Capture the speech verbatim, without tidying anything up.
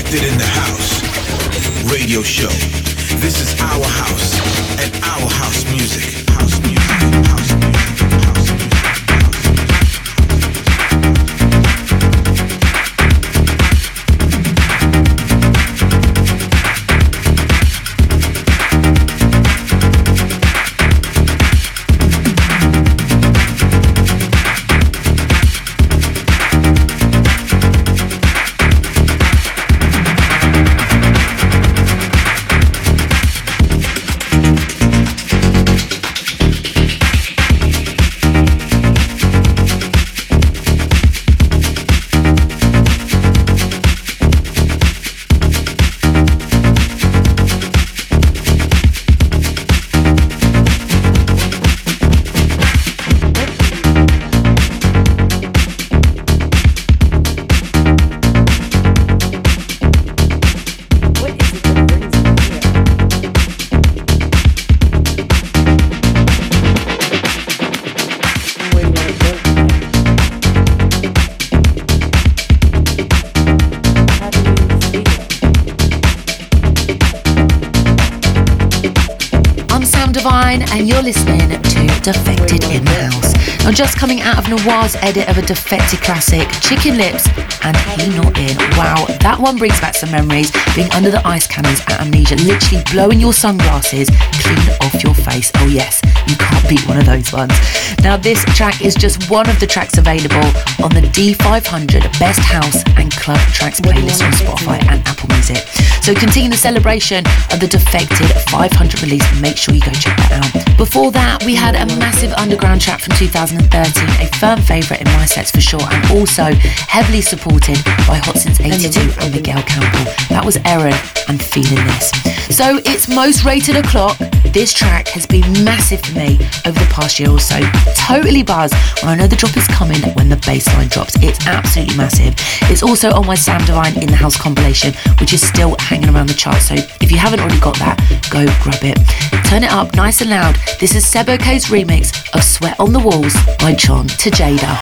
Defected in the House radio show. This is our house and our house music. House music. House music. House music. And you're listening to Defected in the House. Now, just coming out of Noir's edit of a Defected classic, Chicken Lips and He Not In. Wow, that one brings back some memories, being under the ice cannons at Amnesia, literally blowing your sunglasses clean off your face. Oh yes, you can't beat one of those ones. Now, this track is just one of the tracks available on the D five hundred Best House and Club Tracks playlist on Spotify and Apple Music. So continue the celebration of the Defected five hundred release. Make sure you go check that out. Before that, we had a massive underground track from two thousand thirteen, a firm favourite in my sets for sure, and also heavily supported by Hot Since eighty-two and Miguel Campbell. That was Erin and Feeling This. So it's most rated o'clock. This track has been massive for me over the past year or so. Totally buzzed when I know the drop is coming when the bass line drops. It's absolutely massive. It's also on my Sam Divine In The House compilation, which is still hanging around the chart. So if you haven't already got that, go grab it. Turn it up nice and loud. This is Seb Ok's remix of Sweat on the Walls by John to Jada.